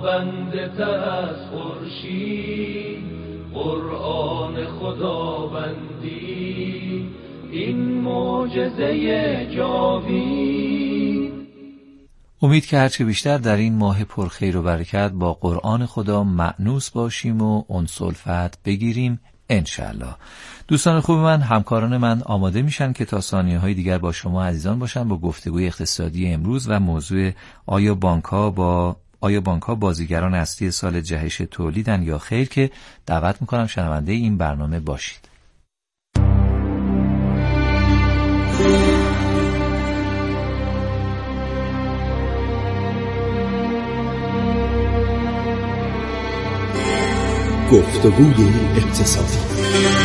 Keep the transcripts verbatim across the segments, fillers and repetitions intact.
خداوند تر از خورشید، قرآن خداوندی، این معجزه جاوید. امید که هرچه بیشتر در این ماه پرخیر و برکت با قرآن خدا مأنوس باشیم و انس الفت بگیریم انشالله. دوستان خوب من، همکاران من آماده میشن که تا ثانیه های دیگر با شما عزیزان باشن با گفتگوی اقتصادی امروز و موضوع آیا بانک‌ها با آیا بانک‌ها بازیگران اصلی سال جهش تولیدن یا خیر، که دعوت میکنم شنونده این برنامه باشید. گفتگوی اقتصادی.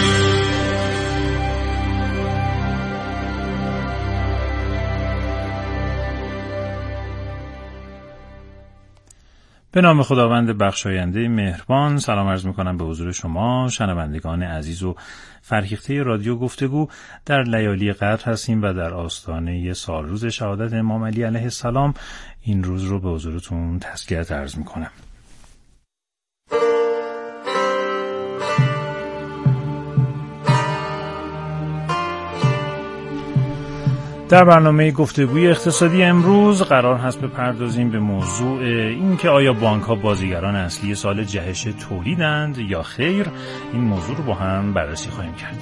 به نام خداوند بخشاینده مهربان، سلام عرض میکنم به حضور شما شنوندگان عزیز و فرهیخته رادیو گفتگو. در لیالی قدر هستیم و در آستانه سال روز شهادت امام علی علیه السلام این روز رو به حضورتون تسلیت عرض میکنم. در برنامه گفتگوی اقتصادی امروز قرار هست بپردازیم به موضوع این که آیا بانک‌ها بازیگران اصلی سال جهش تولیدند یا خیر. این موضوع رو با هم بررسی خواهیم کرد.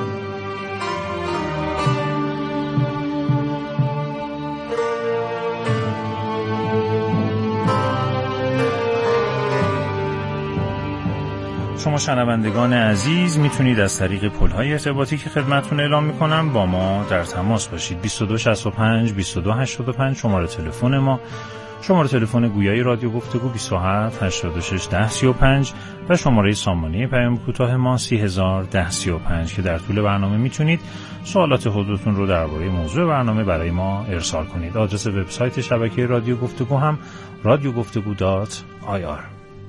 شما شنوندگان عزیز میتونید از طریق پل‌های ارتباطی که خدمتتون اعلام میکنم با ما در تماس باشید. بیست و دو شصت و پنج بیست و دو هشتاد و پنج شماره تلفن ما، شماره تلفن گویای رادیو گفتگو بیست و هفت هشتاد و شش ده سی و پنج و شماره سامانه پیام کوتاه ما سی هزار ده سی و پنج که در طول برنامه میتونید سوالات خودتون رو درباره موضوع برنامه برای ما ارسال کنید. آدرس وبسایت شبکه رادیو گفتگو هم رادیو گفتگو دات آی آر.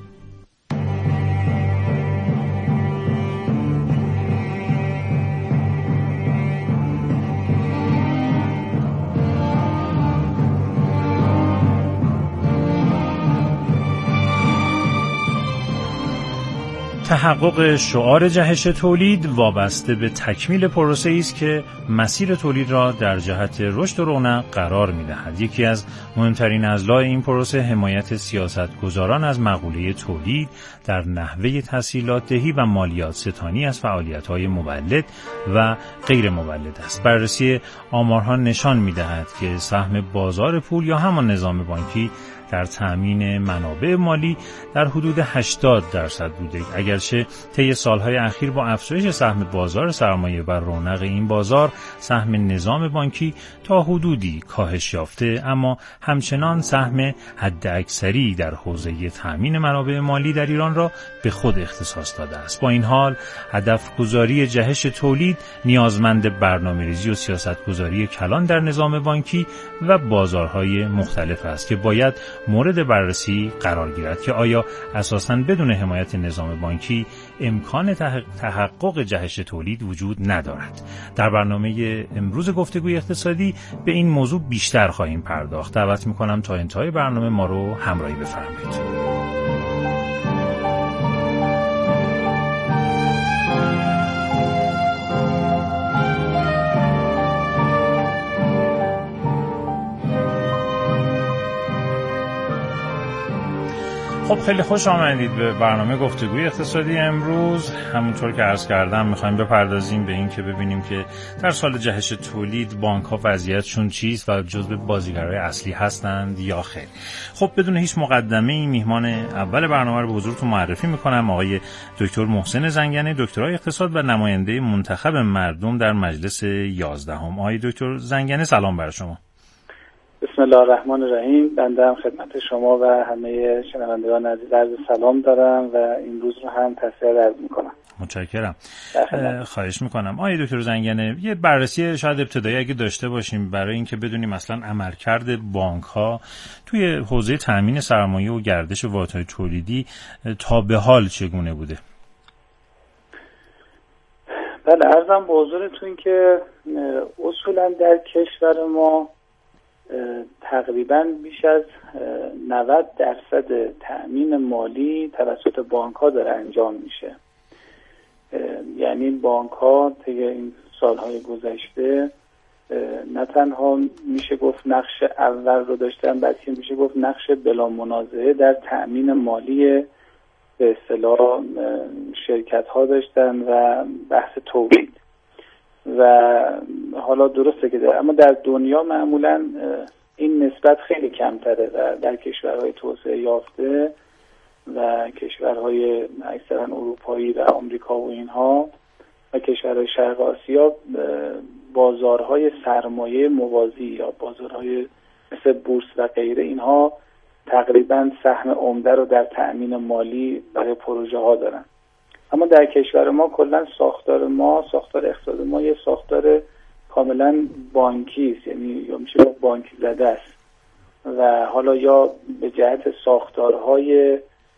تحقق شعار جهش تولید وابسته به تکمیل پروسه‌ای است که مسیر تولید را در جهت رشد و رونق قرار می‌دهد. یکی از مهمترین اضلاع این پروسه حمایت سیاستگزاران از مقوله تولید در نحوه تسهیلات دهی و مالیات ستانی از فعالیت‌های مولد و غیر مولد است. بررسی آمارها نشان می‌دهد که سهم بازار پول یا همان نظام بانکی در تأمین منابع مالی در حدود هشتاد درصد بوده. اگرچه طی سالهای اخیر با افزایش سهم بازار سرمایه و رونق این بازار سهم نظام بانکی تا حدودی کاهش یافته، اما همچنان سهم حداکثری در حوزه تأمین منابع مالی در ایران را به خود اختصاص داده است. با این حال هدف گذاری جهش تولید نیازمند برنامه‌ریزی و سیاستگذاری کلان در نظام بانکی و بازارهای مختلف است که باید مورد بررسی قرار گیرد که آیا اساساً بدون حمایت نظام بانکی امکان تحقق جهش تولید وجود ندارد. در برنامه امروز گفتگوی اقتصادی به این موضوع بیشتر خواهیم پرداخت. دعوت می‌کنم تا انتهای برنامه ما رو همراهی بفرمایید. خب خیلی خوش آمدید به برنامه گفتگوی اقتصادی امروز. همونطور که عرض کردم میخوایم بپردازیم به این که ببینیم که در سال جهش تولید بانک‌ها وضعیتشون چیست و جزو بازیگرای اصلی هستند یا خیر. خب بدون هیچ مقدمه‌ای میهمان اول برنامه رو به حضورتون معرفی میکنم. آقای دکتر محسن زنگنه، دکترای اقتصاد و نماینده منتخب مردم در مجلس یازدهم. آقای دکتر زنگنه سلام بر شما. بسم الله الرحمن الرحیم. بنده هم خدمت شما و همه شنوندگان عزیز عرض سلام دارم و این روز رو هم تسلیت عرض میکنم. متشکرم. خواهش میکنم. آقای دکتر زنگنه، یه بررسی شاید ابتدایی اگه داشته باشیم برای اینکه بدونیم اصلا عملکرد بانک ها توی حوزه تامین سرمایه و گردش واحدهای تولیدی تا به حال چگونه بوده؟ بله، عرضم به حضورتون که اصولا در کشور ما تقریبا بیش از نود درصد تأمین مالی توسط بانک ها داره انجام میشه. یعنی بانک ها طی این سالهای گذشته نه تنها میشه گفت نقش اول رو داشتن، بلکه میشه گفت نقش بلا منازعه در تأمین مالی به اصطلاح شرکت ها داشتن و بحث تولید. و حالا درسته که داره، اما در دنیا معمولا این نسبت خیلی کمتره و در کشورهای توسعه یافته و کشورهای اکثرا اروپایی و آمریکا و اینها و کشورهای شرق آسیا بازارهای سرمایه موازی یا بازارهای مثل بورس و غیره اینها تقریبا سهم عمده رو در تأمین مالی برای پروژه ها دارن. اما در کشور ما کلا ساختار ما ساختار اقتصاد ما یه ساختار کاملا بانکی است، یعنی یا میشه بانکی زده است و حالا یا به جهت ساختارهای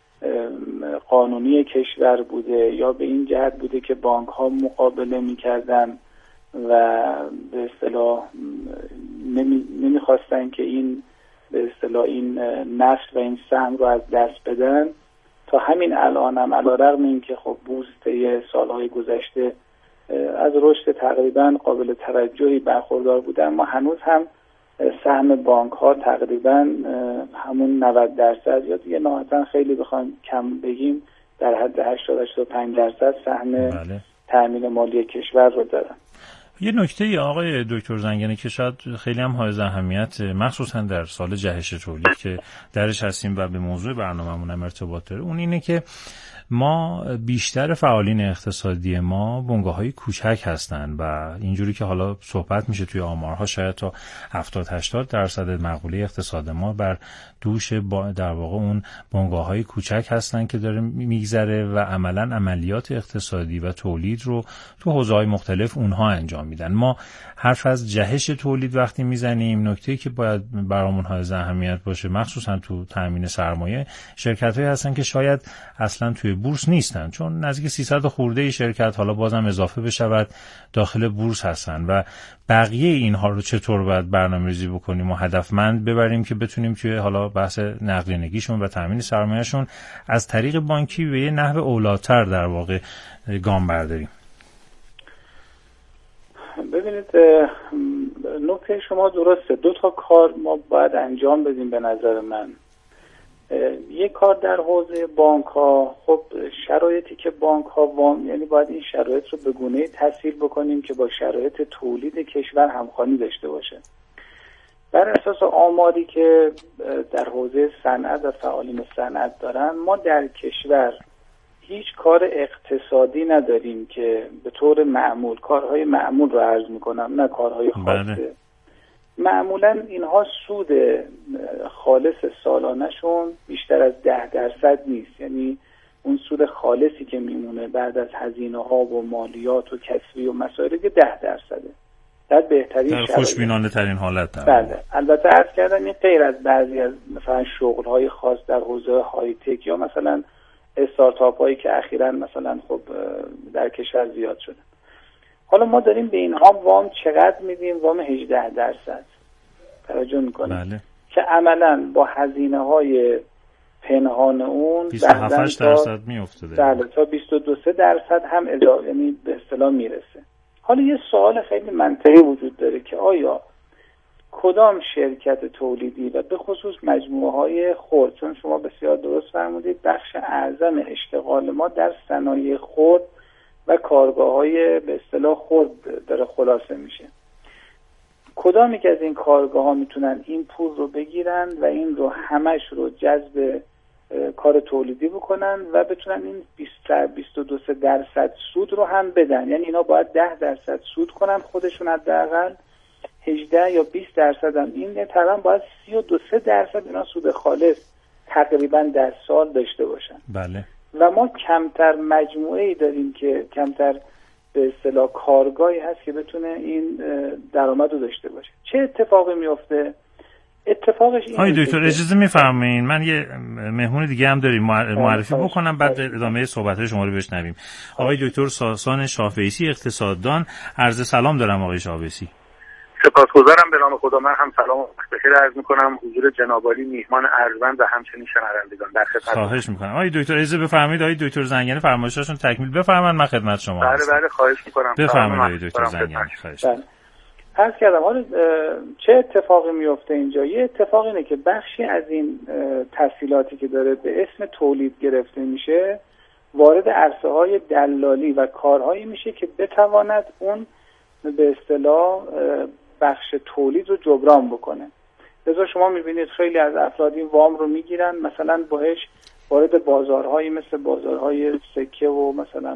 قانونی کشور بوده یا به این جهت بوده که بانک ها مقابله میکردن و به اصطلاح نمی نمیخواستن که این به اصطلاح این نفت و این سهم رو از دست بدن. تا همین الان هم علیرغم اینکه خب بورس طی سالهای گذشته از رشد تقریبا قابل توجهی برخوردار بوده، اما هنوز هم سهم بانک ها تقریبا همون نود درصد یا دیگه نهایتا خیلی بخوایم کم بگیم در حد هشتاد تا هشتاد و پنج درصد سهم بله. تأمین مالی کشور رو دارن. یه نکته آقای دکتر زنگنه که شاید خیلی هم حائز اهمیت مخصوصا در سال جهش تولید که درش هستیم و به موضوع برنامه‌مون هم ارتباط داره، اون اینه که ما بیشتر فعالین اقتصادی ما بنگاه‌های کوچک هستن و اینجوری که حالا صحبت میشه توی آمارها شاید تا هفتاد هشتاد درصد مقوله اقتصاد ما بر دوش در واقع اون بنگاه‌های کوچک هستن که داره میگذره و عملاً عملیات اقتصادی و تولید رو تو حوزه‌های مختلف اونها انجام میدن. ما حرف از جهش تولید وقتی میزنیم، نکته‌ای که باید برامون حائز اهمیت باشه مخصوصا تو تامین سرمایه، شرکت‌هایی هستن که شاید اصلاً توی بورس نیستن، چون نزدیک سیصد خورده شرکت حالا بازم اضافه بشود داخل بورس هستن و بقیه اینها رو چطور باید برنامه‌ریزی بکنیم و هدفمند ببریم که بتونیم توی حالا بحث نقدینگیشون و تامین سرمایه‌شون از طریق بانکی به یه نحو اولاتر در واقع گام برداریم. ببینید نکته شما درسته، دو تا کار ما باید انجام بدیم به نظر من. یک کار در حوزه بانک ها، خب شرایطی که بانک ها وام یعنی باید این شرایط رو به گونه‌ای تسهیل بکنیم که با شرایط تولید کشور همخوانی داشته باشه. بر اساس آماری که در حوزه صنعت و فعالین صنعت دارن، ما در کشور هیچ کار اقتصادی نداریم که به طور معمول، کارهای معمول رو عرض میکنم نه کارهای خاصه، بله. معمولا اینها سود خالص سالانه‌شون بیشتر از ده درصد نیست، یعنی اون سود خالصی که میمونه بعد از هزینه ها و مالیات و کسری و مسائلی که ده درصده در بهترین در خوشبینانه ترین حالت. بله البته عرض کردم این غیر از بعضی از مثلا شغل های خاص در حوزه های تک یا مثلا استارتاپ هایی که اخیراً مثلا خب در کشور زیاد شده. حالا ما داریم به اینها وام چقدر میدیم؟ وام هجده درصد توجه میکنیم بله. که عملاً با هزینه های پنهان اون بیست و هفت درصد میافتاده. بله تا بیست و دو درصد هم اضافه یعنی به اصطلاح میرسه. حالا یه سوال خیلی منطقی وجود داره که آیا کدام شرکت تولیدی و به خصوص مجموعه های خرد، چون شما بسیار درست فرمودید بخش اعظم اشتغال ما در صنایع خرد و کارگاه های به اصطلاح خرد داره خلاصه میشه، کدامی که از این کارگاه ها میتونن این پول رو بگیرن و این رو همش رو جذب کار تولیدی بکنن و بتونن این بیست و دو درصد سود رو هم بدن، یعنی اینا باید ده درصد سود کنن خودشون، حداقل هجده یا بیست درصد هم این تقریبا باید سی و دو درصد اینا سود خالص تقریبا در سال داشته باشن. بله. و ما کمتر مجموعه‌ای داریم که کمتر به اصطلاح کارگاهی هست که بتونه این درآمد رو داشته باشه. چه اتفاقی میفته؟ اتفاقش این آقای دکتر اجازه میفرمایید من یه مهمون دیگه هم داریم معرفی بکنم بعد ادامه صحبت شما رو بشنویم. آقای دکتر ساسان شافعیسی اقتصاددان، عرض سلام دارم آقای شافعیسی. سپاسگزارم. به نام خدا من هم سلام و بخیر عرض میکنم حضور جناب عالی میهمان ارجمند و همچنین شنوندگان در خدمت. خواهش میکنم. آقای دکتر اجازه بفرمایید آقای دکتر زنگنه فرمایشاتون تکمیل بفرمایید، من خدمت شما بله هستم. بله خواهش میکنم. بفرمایید آقای دکتر زنگنه. خواهش میکنم. عرض کردم حالا چه اتفاقی میفته اینجا؟ یه اتفاق اینه که بخشی از این تسهیلاتی که داره به اسم تولید گرفته میشه وارد عرصه های دلالی و کارهایی میشه که بتواند اون به اصطلاح بخش تولید رو جبران بکنه. لذا شما میبینید خیلی از افراد این وام رو میگیرن، مثلا باهاش وارد بازارهایی مثل بازارهای سکه و مثلا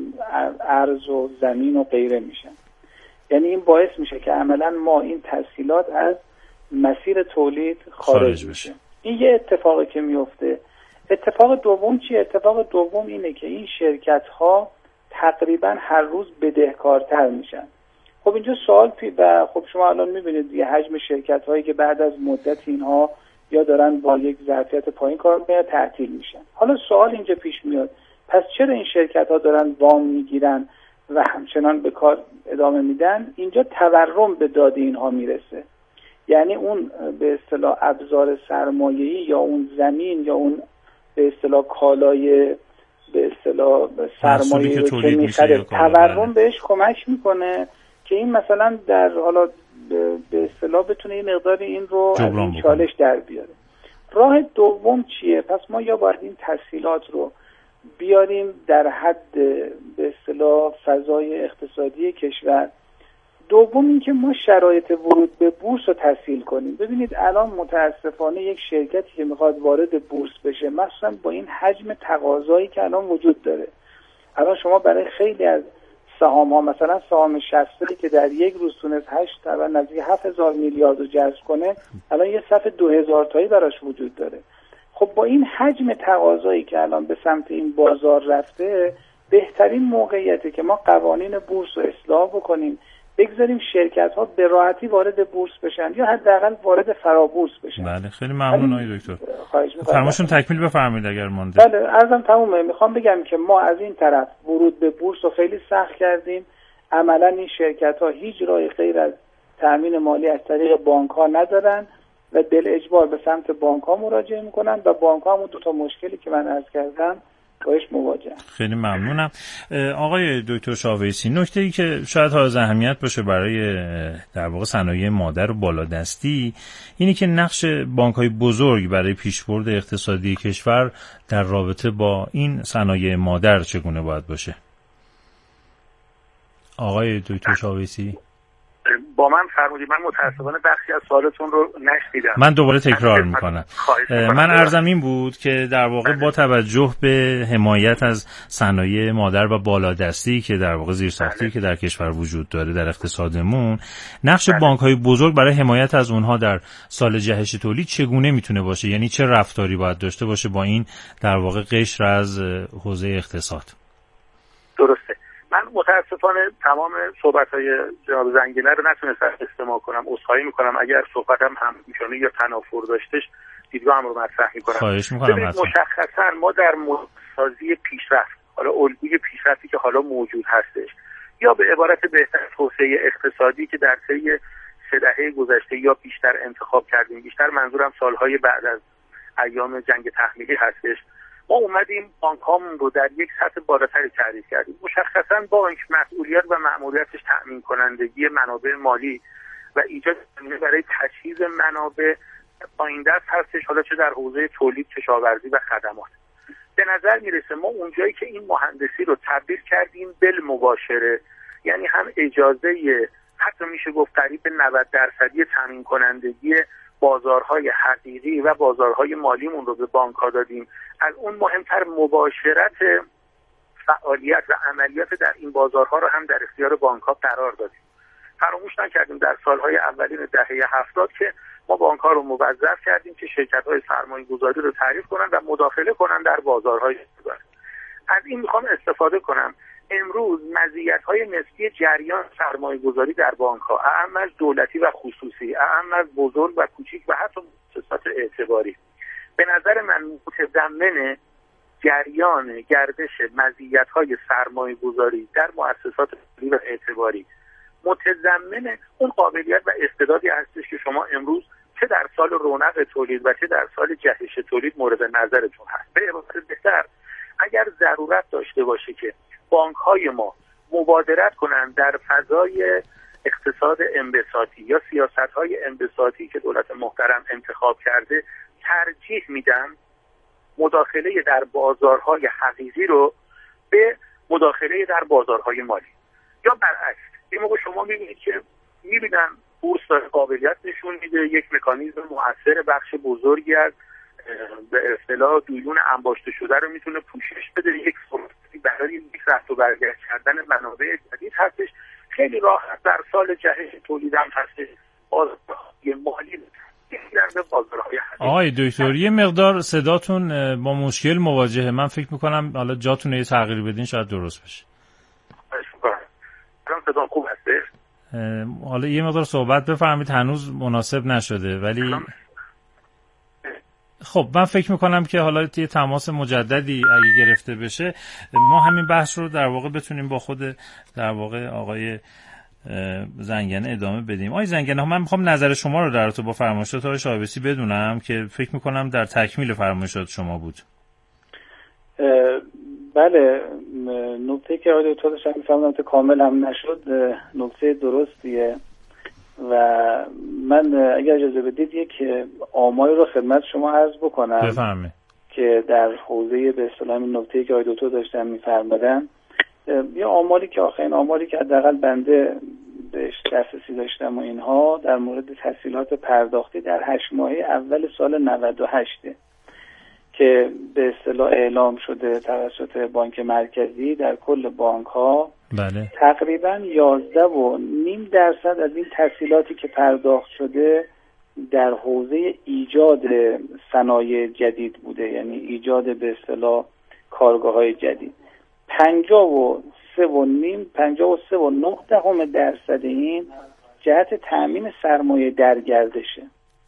ارز و زمین و غیره میشن. یعنی این باعث میشه که عملا ما این تسهیلات از مسیر تولید خارج, خارج بشه. این یه اتفاقی که میفته. اتفاق دوم چیه؟ اتفاق دوم اینه که این شرکت ها تقریبا هر روز بدهکارتر میشن. خب اینجا سوال پی و خب شما الان میبینید دیگه حجم شرکت هایی که بعد از مدت اینها یا دارن با یک ظرفیت پایین کار میکنن تعطیل میشن. حالا سوال اینجا پیش میاد، پس چرا این شرکت ها دارن وام میگیرن و همچنان به کار ادامه میدن؟ اینجا تورم به داد اینها میرسه. یعنی اون به اصطلاح ابزار سرمایه‌ای یا اون زمین یا اون به اصطلاح کالای به اصطلاح سرمایه‌ای رو که میخره تورم بهش کمک میکنه که این مثلا در حالا به اصطلاح بتونه این مقدار این رو از این چالش در بیاره. راه دوم چیه؟ پس ما یا باید این تسهیلات رو بیاریم در حد به اصطلاح فضای اقتصادی کشور. دوم این که ما شرایط ورود به بورس رو تسهیل کنیم. ببینید الان متاسفانه یک شرکتی که میخواد وارد بورس بشه، مثلا با این حجم تقاضایی که الان وجود داره، الان شما برای خیلی از سهام ها مثلا سهام شصت که در یک روز تونست هشت تا نزدیک هفت هزار میلیارد رو جذب کنه، الان یه صف دو هزار تایی براش وجود داره. خب با این حجم تقاضایی که الان به سمت این بازار رفته، بهترین موقعیته که ما قوانین بورس رو اصلاح بکنیم، بگذاریم شرکت ها به راحتی وارد بورس بشن یا حداقل وارد فرابورس بشن. بله خیلی ممنون آقای دکتر. فرمایشون تکمیل بفرمایید اگر مونده. بله عرضم تمومه. میخوام بگم که ما از این طرف ورود به بورس رو خیلی سخت کردیم. عملا این شرکت ها هیچ راه غیر از تامین مالی از طریق بانک ها ندارن و بل اجبار به سمت بانک ها مراجعه میکنن و بانک ها همون دو تا مشکلی که من عرض کردم باش مواجه. خیلی ممنونم. آقای دکتر شاویسی، نکته ای که شاید حائز اهمیت باشه برای در واقع صنایع مادر و بالادستی اینی که نقش بانک‌های بزرگ برای پیشبرد اقتصادی کشور در رابطه با این صنایع مادر چگونه باید باشه؟ آقای دکتر شاویسی با من فرمودید. من متاسفانه بخشی از سوالتون رو نشنیدم. من دوباره تکرار میکنم. من عرضم این بود که در واقع با توجه به حمایت از صنایع مادر و بالادستی که در واقع زیرساختی که در کشور وجود داره در اقتصادمون، نقش بانک‌های بزرگ برای حمایت از اونها در سال جهش تولید چگونه میتونه باشه؟ یعنی چه رفتاری باید داشته باشه با این در واقع قشر از حوزه اقتصاد؟ درسته. من متاسفانه تمام صحبت‌های جناب زنگنه رو نتونستم استماع کنم. عذرخواهی می‌کنم اگر صحبتم هم می‌کنه یا تنافر داشتش، دیدگاهم رو مطرح می‌کنم. خواهش می‌کنم. مشخصاً ما در مدل‌سازی پیشرفت، حالا الگوی پیشرفتی که حالا موجود هستش یا به عبارت بهتر توسعه اقتصادی که در طی سه دهه گذشته یا بیشتر انتخاب کردیم، بیشتر منظورم سال‌های بعد از ایام جنگ تحمیلی هستش، ما اومدیم بانک‌هامون رو در یک سطح بالاتری تعریف کردیم. مشخصاً بانک مسئولیت و مأموریتش تأمین کنندگی منابع مالی و ایجاد زمینه برای تجهیز منابع پایین دست هستش، حالا چه در حوزه تولید، کشاورزی و خدمات. به نظر میرسه ما اونجایی که این مهندسی رو تبدیل کردیم بالمباشره، یعنی هم اجازه حتی میشه گفت قریب به نود درصدی تأمین کنندگی بازارهای حقیقی و بازارهای مالیمون رو به بانک‌ها دادیم، از اون مهمتر مباشرت فعالیت و عملیات در این بازارها رو هم در اختیار بانک‌ها قرار دادیم. فراموش نکردیم در سالهای اولین دهه هفتاد که ما بانک‌ها رو موظف کردیم که شرکت‌های سرمایه‌گذاری رو تعریف کنن و مداخله کنن در بازارهای تجاری. از این میخوام استفاده کنم. امروز مزیت‌های نسبی جریان سرمایه‌گذاری در بانک‌ها، اعم از دولتی و خصوصی، اعم از بزرگ و کوچیک و حتی مؤسسات اعتباری، به نظر من متضمن جریان گردش مزیت‌های سرمایه‌گذاری در مؤسسات مالی و اعتباری متضمن اون قابلیت و استعدادی هستش که شما امروز چه در سال رونق تولید و چه در سال جهش تولید مورد نظرتون هست. به عبارت بهتر، اگر ضرورت داشته باشه که بانک‌های ما مبادرت کنند در فضای اقتصاد انبساطی یا سیاست‌های انبساطی که دولت محترم انتخاب کرده، ترجیح میدن مداخله در بازارهای حقیقی رو به مداخله در بازارهای مالی. یا برعکس، این موقع شما میبینید که میبینن بورس داره قابلیت نشون میده، یک مکانیزم مؤثر بخش بزرگی از به اصطلاح دیون انباشته شده رو میتونه پوشش بده، یک فرصتی برای یک رفت و برگشت کردن منابع جدید هستش. خیلی راحت در سال جهش تولید هم هستش بازارهای مالی در بازارهای حقیقی. آقای دکتر یه مقدار صداتون با مشکل مواجهه، من فکر میکنم حالا جاتون یه تغییر بدین شاید درست بشه. الان صدام خوب هستش؟ حالا یه مقدار صحبت بفرمایید، هنوز مناسب نشده ولی خب من فکر میکنم که حالا یه تماس مجددی اگه گرفته بشه ما همین بحث رو در واقع بتونیم با خود در واقع آقای زنگنه ادامه بدیم. آقای زنگنه من میخوام نظر شما رو در رابطه با فرمایشات آقای شایبسی بدونم که فکر میکنم در تکمیل فرمایشات شما بود. بله، نکته که آقای دکتر داشتن میفهمم که کامل هم نشد، نکته درستیه و من اگر اجازه بدید یک آماری رو خدمت شما عرض بکنم. بفرمایید. که در حوزه به اصطلاح این نکته که آقای دکتر داشتن میفرمودن، یه آماری که آخرین آماری که حداقل بنده بهش دسترسی داشتم و اینها در مورد تسهیلات پرداختی در هشت ماهه اول سال نود و هشت که به اصطلاح اعلام شده توسط بانک مرکزی در کل بانک ها. بله. تقریبا یازده و نیم درصد از این تسهیلاتی که پرداخت شده در حوزه ایجاد صنایع جدید بوده، یعنی ایجاد به اصطلاح کارگاه‌های جدید. پنجاه و سه و نیم پنجاه و سه و نه دهم درصد این جهت تأمین سرمایه در گردشه.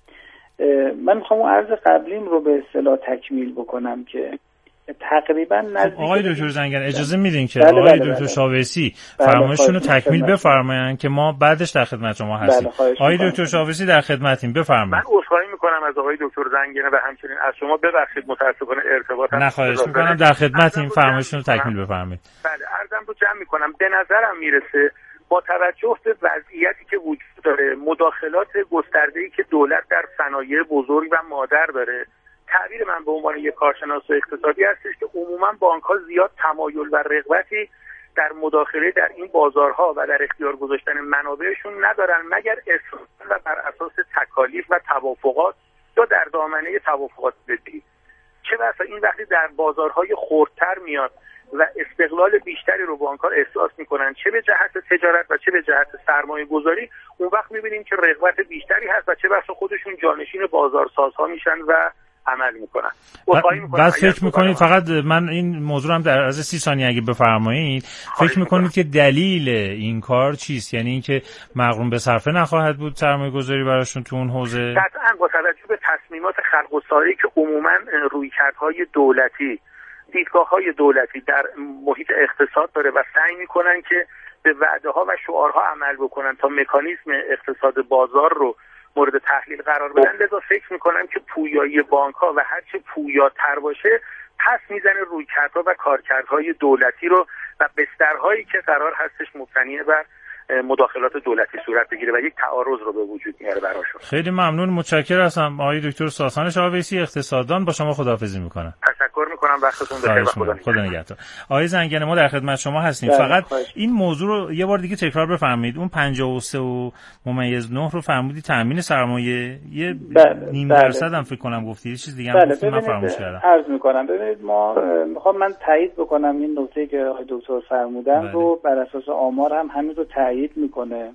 من میخوام اون عرض قبلیم رو به اصطلاح تکمیل بکنم که تقریبا نزدیک. آقای دکتر زنگنه اجازه میدین که بله آقای بله دکتر بله. شاوسی بله فرمایششون رو تکمیل بله. بفرمایند که ما بعدش در خدمت شما هستیم. بله آقای دکتر شاوسی در خدمتیم، بفرمایید. من عذرخواهی میکنم از آقای دکتر زنگنه و همچنین از شما، ببخشید متاسفانه ارتباطم نه خواهش میکنم، در خدمتیم، فرمایشتون رو تکمیل بفرمایید. بله، عرضم رو جمع میکنم. به نظرم میرسه با توجه به وضعیتی که وجود داره، مداخلات گسترده‌ای که دولت در صنایع بزرگ و مادر داره، تعبیر من به عنوان یک کارشناس اقتصادی هستش که عموما بانک‌ها زیاد تمایل و رغبتی در مداخله در این بازارها و در اختیار گذاشتن منابعشون ندارن، مگر اصلا و بر اساس تکالیف و توافقات یا در دامنه توافقات بدهی. چه بسا این وقتی در بازارهای خردتر میاد و استقلال بیشتری رو بانک‌ها احساس میکنن، چه به جهت تجارت و چه به جهت سرمایه گذاری، اون وقت میبینیم که رغبت بیشتری هست و چه بسا خودشون جانشین بازارسازها میشن و عمل میکنن. بعد فکر میکنید فقط من این موضوع هم در از سی ثانیه اگه بفرمایید، فکر میکنید که دلیل این کار چیست؟ یعنی اینکه مغروم به صرفه نخواهد بود سرمایه گذاری براشون تو اون حوزه؟ قطعاً با توجه به تصمیمات خلق و ساری که عموما رویکردهای دولتی، دیدگاه‌های دولتی در محیط اقتصاد داره و سعی میکنن که به وعده‌ها و شعارها عمل بکنن تا مکانیزم اقتصاد بازار رو مورد تحلیل قرار بدن. لذا فکر میکنم که پویایی بانک‌ها و هرچه پویاتر باشه پس میزنه رویکردها و کارکردهای دولتی رو و بسترهایی که قرار هستش مبتنی بر مداخلات دولتی صورت بگیره و یک تعارض رو به وجود میاره براشون. خیلی ممنون، متشکرم هستم. آقای دکتر ساسان شاوسی اقتصاددان، با شما خداحافظی میکنم. تشکر میکنم، وقتتون بخیر و خدا خدا نگهدار. آقای زنگنه ما در خدمت شما هستیم. فقط این موضوع رو یه بار دیگه تکرار بفرمایید. اون پنجاه و سه و ممیز نه رو فرمودید تامین سرمایه، یه بله، نیم بله. درصد هم فکر کنم گفتید، چیز دیگه هم گفتید من فراموش کردم. عرض میکنم ببینید، ما میخوام من تایید بکنم این نکته که آقای دکتر فرمودن بله. رو بر اساس آمار هم همین رو تایید میکنه.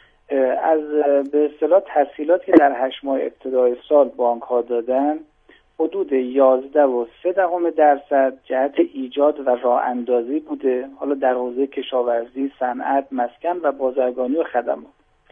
از به اصطلاح تسهیلاتی که در هشت ماه ابتدای سال بانک ها دادن حدود یازده و سه دهم درصد جهت ایجاد و راه اندازی بوده، حالا در حوزه کشاورزی، صنعت، مسکن و بازرگانی و خدمات.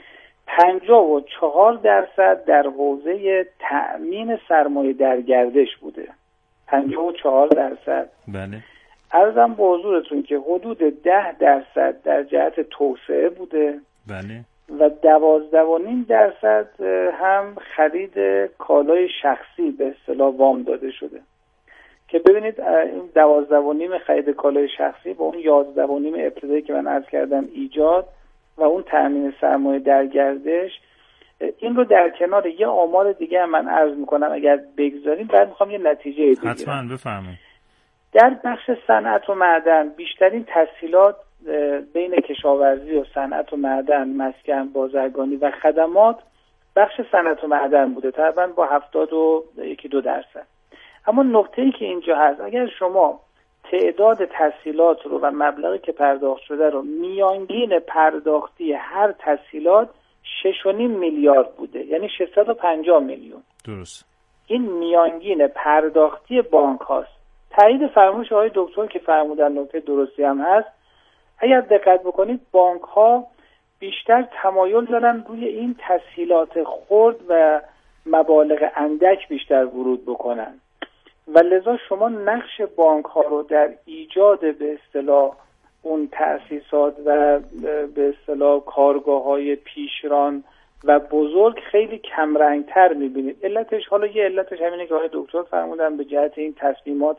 پنجاه و چهار درصد در حوزه تأمین سرمایه در گردش بوده. پنجاه و چهار درصد. بله. عرضم به حضورتون که حدود ده درصد در جهت توسعه بوده. بله. و دوازده و نیم درصد هم خرید کالای شخصی به اصطلاح وام داده شده که ببینید این دوازده و نیم خرید کالای شخصی با اون یازده و نیم ابتدایی که من عرض کردم ایجاد و اون تأمین سرمایه در گردش، این رو در کنار یه آمار دیگه هم من عرض میکنم اگر بگذاریم، بعد میخوام یه نتیجه بگیرم. حتما بفرمایید. در بخش صنعت و معدن بیشترین تسهیلات بین کشاورزی و صنعت و معدن، مسکن، بازرگانی و خدمات بخش صنعت و معدن بوده، تقریبا با هفتاد و یکی دو درصد. اما نکته‌ای که اینجا هست، اگر شما تعداد تسهیلات رو و مبلغی که پرداخت شده رو، میانگین پرداختی هر تسهیلات شش و نیم میلیارد بوده، یعنی ششصد و پنجاه میلیون. درست. این میانگین پرداختی بانک هاست. تایید فرمایش آقای دکتر که فرمودن نکته درستی هم هست. اگر دقت بکنید بانک ها بیشتر تمایل دارن روی این تسهیلات خرد و مبالغ اندک بیشتر ورود بکنن و لذا شما نقش بانک ها رو در ایجاد به اصطلاح اون تأسیسات و به اصطلاح کارگاه های پیشران و بزرگ خیلی کمرنگتر میبینید. علتش، حالا یه علتش همینه که آقای دکتر فرمودن به جهت این تصمیمات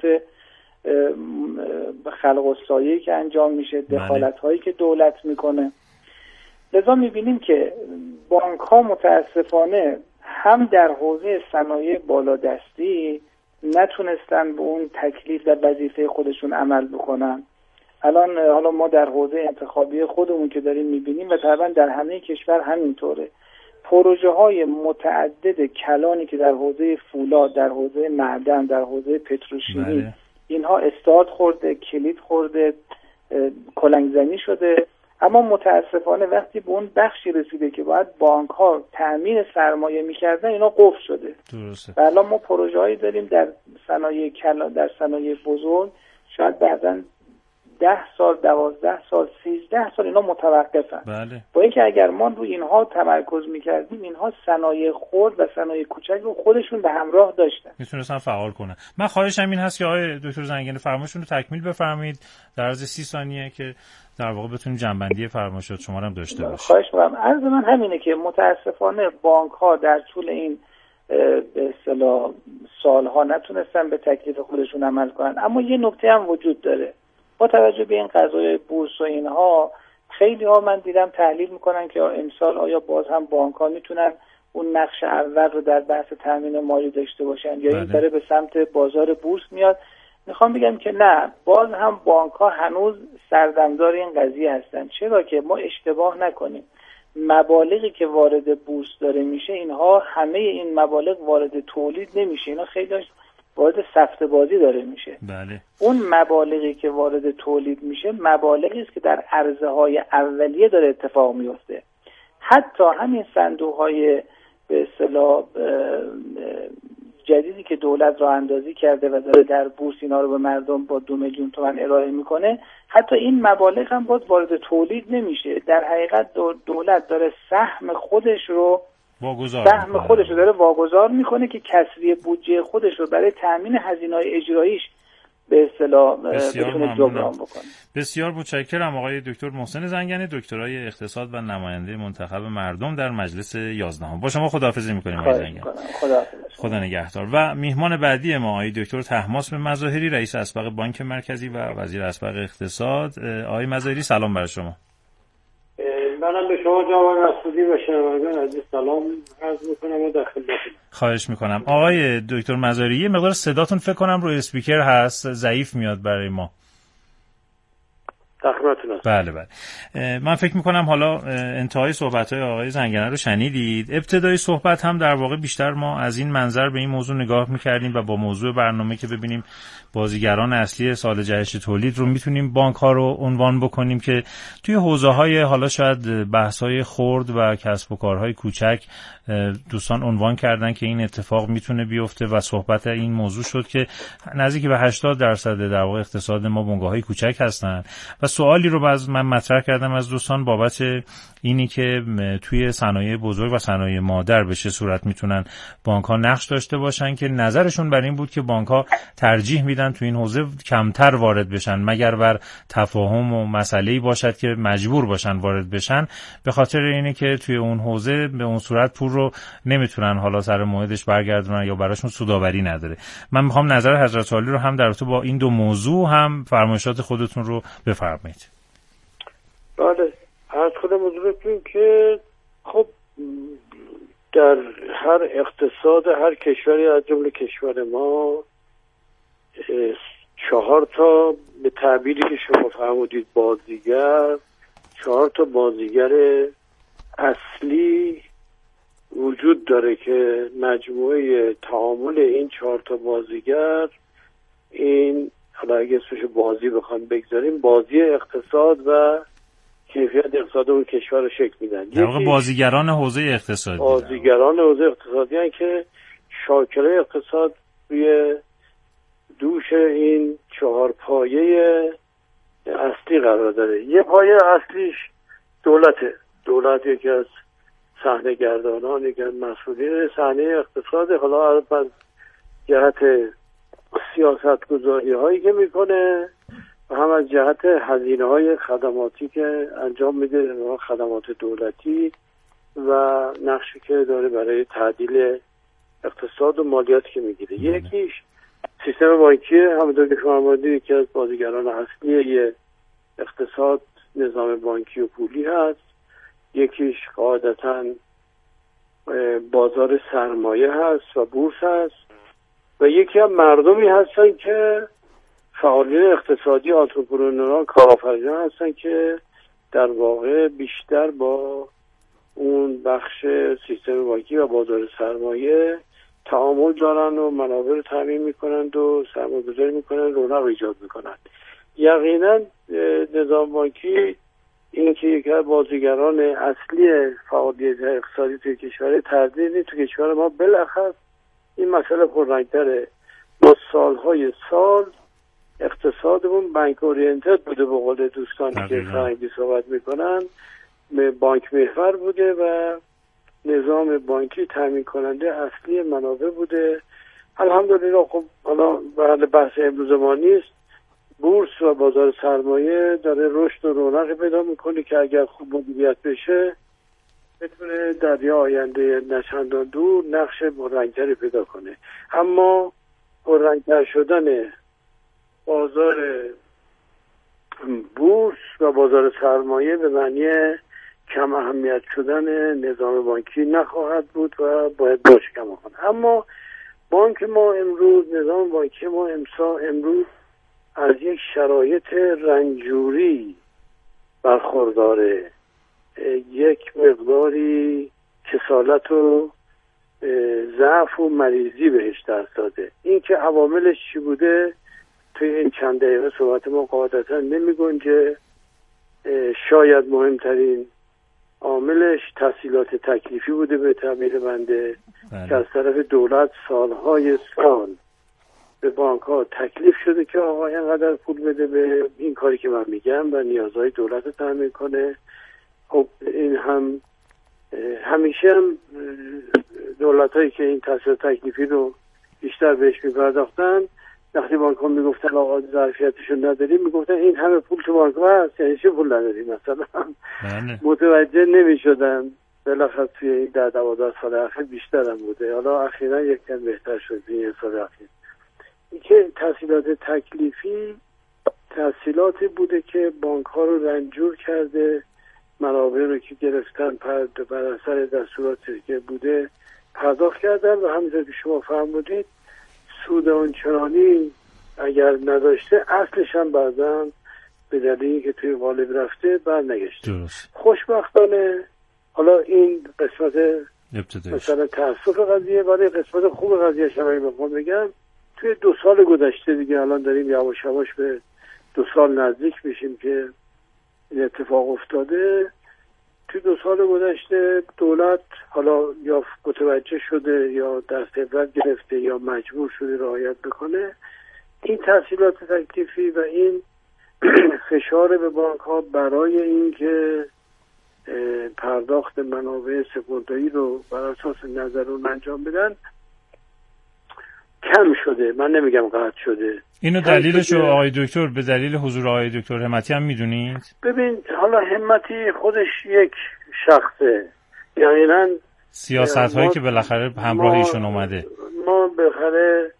خلق و سایه‌ای که انجام میشه، دخالت هایی که دولت میکنه. لذا میبینیم که بانک ها متاسفانه هم در حوزه صنایع بالادستی نتونستن به اون تکلیف و وظیفه خودشون عمل بکنن. الان حالا ما در حوزه انتخابی خودمون که داریم میبینیم و تقریبا در همه کشور همینطوره، پروژه های متعدد کلانی که در حوزه فولاد، در حوزه معدن، در حوزه پتروشیمی بله. اینها استارت خورده، کلید خورده، کلنگزنی شده، اما متاسفانه وقتی به اون بخشی رسیده که باید بانک ها تأمین سرمایه میکردن، اینا قفل شده. درسته. و الان ما پروژه هایی داریم در صنایع کلان، در صنایع بزرگ شاید بعداً ده سال، دوازده سال، سیزده سال اینا متوقفن. بله. با اینکه اگر ما روی اینها تمرکز میکردیم، اینها صنایع خرد و صنایع کوچک رو خودشون به همراه داشتن، میتونستن فعال کنن. من خواهشم این هست که آقای دکتر زنگنه فرمایشتون رو تکمیل بفرمایید در عرض سی ثانیه که در واقع بتونیم جنبندی فرمایشات شما رو هم داشته باشیم. خواهش می‌کنم. عرض من همینه که متاسفانه بانک ها در طول این به اصطلاح سالها نتونستن به تکلیف خودشون عمل کنن. اما یه نکته هم وجود داره. با توجه به این قضایای بورس و اینها، خیلی ها من دیدم تحلیل میکنن که امسال آیا باز هم بانک ها میتونن اون نقش اول رو در بحث تامین مالی داشته باشن یا این داره به سمت بازار بورس میاد. میخوام بگم که نه، باز هم بانک ها هنوز سردمدار این قضیه هستن. چرا که ما اشتباه نکنیم، مبالغی که وارد بورس داره میشه، اینها همه این مبالغ وارد تولید نمیشه، اینا خیلی وارد سفته بازی داره میشه. بله. اون مبالغی که وارد تولید میشه مبالغی است که در عرضه های اولیه داره اتفاق میفته. حتی همین صندوق های به اصطلاح جدیدی که دولت راه اندازی کرده و داره در بورس اینا رو به مردم با دو میلیون تومان ارائه میکنه، حتی این مبالغ هم باز وارد تولید نمیشه. در حقیقت دولت داره سهم خودش رو واگذار سهم خودش رو داره واگذار میکنه که کسری بودجه خودش رو برای تامین هزینه‌های اجراییش به اصطلاح بتونه جبران بکنه. بسیار متشکرم آقای دکتر محسن زنگنه، دکترای اقتصاد و نماینده منتخب مردم در مجلس یازدهم. با شما خداحافظی می‌کنیم آقای زنگنه. خداحافظ. خدا نگهدار. و میهمان بعدی ما آقای دکتر طهماسب مظاهری، رئیس اسبق بانک مرکزی و وزیر اسبق اقتصاد. آقای مظاهری سلام بر شما. منم به شما جناب مسعودی و شنوندگان عزیز سلام عرض می‌کنم و در خدمتتون. خواهش می‌کنم. آقای دکتر مظاهری، یه مقدار صداتون فکر کنم روی اسپیکر هست، ضعیف میاد برای ما. تخمتون بله بله. من فکر میکنم حالا انتهای صحبت‌های آقای زنگنه رو شنیدید. ابتدای صحبت هم در واقع بیشتر ما از این منظر به این موضوع نگاه میکردیم و با موضوع برنامه که ببینیم بازیگران اصلی سال جهش تولید رو میتونیم بانک ها رو عنوان بکنیم که توی حوزه های حالا شاید بحث های خرد و کسب و کارهای کوچک دوستان عنوان کردن که این اتفاق میتونه بیفته و صحبت این موضوع شد که نزدیک به هشتاد درصد در واقع اقتصاد ما بنگاه‌های کوچک هستن و و سوالی رو باز من مطرح کردم از دوستان بابت اینی که توی صنایع بزرگ و صنایع مادر به چه صورت میتونن بانک‌ها نقش داشته باشن که نظرشون بر این بود که بانک‌ها ترجیح میدن توی این حوزه کمتر وارد بشن مگر بر تفاهم و مسئله‌ای باشد که مجبور باشن وارد بشن، به خاطر اینه که توی اون حوزه به اون صورت پول رو نمیتونن حالا سر موعدش برگردونن یا براشون سودآوری نداره. من میخوام نظر حضرت عالی رو هم در رابطه با این دو موضوع هم فرمایشات خودتون رو بفرمایید. بله، عرض کنم حضورتون که خب در هر اقتصاد هر کشوری از جمله کشور ما چهار تا به تعبیری که شما فرمودید بازیگر، چهار تا بازیگر اصلی وجود داره که مجموعه تعامل این چهار تا بازیگر، این حالا اگه اسمش بازی بخوام بگذاریم، بازی اقتصاد و کیفیت اقتصاد اون کشور رو شکل میدن. در واقع بازیگران حوزه اقتصادی بازیگران حوزه اقتصادی هستن که شاکله اقتصاد روی دوش این چهار پایه اصلی قرار داره. یه پایه اصلیش دولته. دولت یکی از صحنه گردانان، یکی از مسئولین صحنه اقتصاد، حالا از جهت سیاست گذاری هایی که میکنه و هم از جهت هزینه های خدماتی که انجام میده، خدمات دولتی و نقشی که داره برای تعدیل اقتصاد و مالیات که میگیره. یکیش سیستم بانکی، همونطور که فرمودید یکی از بازیگران اصلی اقتصاد نظام بانکی و پولی هست. یکیش قاعدتاً بازار سرمایه هست و بورس هست و یکی هم مردمی هستن که فعالین اقتصادی، آنترپرنوران، کارآفرینان هستن که در واقع بیشتر با اون بخش سیستم بانکی و بازار سرمایه تعامل دارن و منابع رو تامین میکنند و سرمایه‌گذاری میکنن، رونق ایجاد میکنن. یقینا نظام بانکی این که یکی از بازیگران اصلی فعالیت اقتصادی توی کشور تردیدی تو کشور ما بالاخره این مسئله پررنگ‌تره. با سالهای سال اقتصادمون بانک اورینتد بوده، به قول دوستان که فرنگی صحبت میکنن، بانک محور بوده و نظام بانکی تامین کننده اصلی منابع بوده. الحمدلله خب حالا برای بحث امروز ما نیست، بورس و بازار سرمایه داره رشد و رونق پیدا میکنه که اگر خوب مدیریت بشه بتونه در یه آینده نچندان دور نقش پررنگتری پیدا کنه. اما پررنگتر شدن بازار بورس و بازار سرمایه به معنی کم اهمیت شدن نظام بانکی نخواهد بود و باید باش کم کنه. اما بانک ما امروز، نظام بانکی ما امسا امروز از یک شرایط رنجوری برخورداره، یک مقداری کسالت و ضعف و مریضی بهش دست داده. این که عواملش چی بوده توی این چند دقیقه صحبت ما قاعدتا نمی گنجه. شاید مهمترین عاملش تسهیلات تکلیفی بوده به تعبیر بنده که از طرف دولت سالهای سال به بانک ها تکلیف شده که آقا اینقدر پول بده به این کاری که من میگم و نیازهای دولت رو تامین کنه. خب این هم همیشه هم دولت هایی که این تسهیلات تکلیفی رو بیشتر بهش میپرداختن، وقتی بانک ها میگفتن آقا ظرفیتشون نداریم، میگفتن این همه پول تو بانک ها هست، یعنی چه پول نداریم مثلا. متوجه نمیشدن. بالاخره توی این ده دوازده سال اخیر بیشتر هم بوده، حالا اخیرا یک کم بهتر شد این سال اخیر. این که تسهیلات تکلیفی تسهیلاتی بوده که بانک ها رو رنجور کرده، منابع رو که گرفتن بر اثر دستوراتی که بوده پرداخت کردن و همینطور که شما فرمودید سود آنچنانی اگر نداشته اصلش هم بعضا به دلیلی که توی قالب رفته برنگشته. خوشبختانه حالا این قسمت مثلا تأسف قضیه، برای قسمت خوب قضیه شما بخوام بگم توی دو سال گذشته دیگه الان داریم یواش یواش به دو سال نزدیک میشیم که این اتفاق افتاده. توی دو سال گذشته دولت حالا یا متوجه شده یا دست عبرت گرفته یا مجبور شده رعایت بکنه این تسهیلات تکلیفی و این فشار به بانک ها برای اینکه پرداخت منابع سپرده‌ای رو بر اساس نظر اون انجام بدن کم شده. من نمیگم قطع شده. اینو دلیلش رو آقای دکتر به دلیل حضور آقای دکتر همتی هم میدونید؟ ببین حالا همتی خودش یک شخصه، یعنی سیاست هایی که بالاخره همراه ایشون اومده. ما بالاخره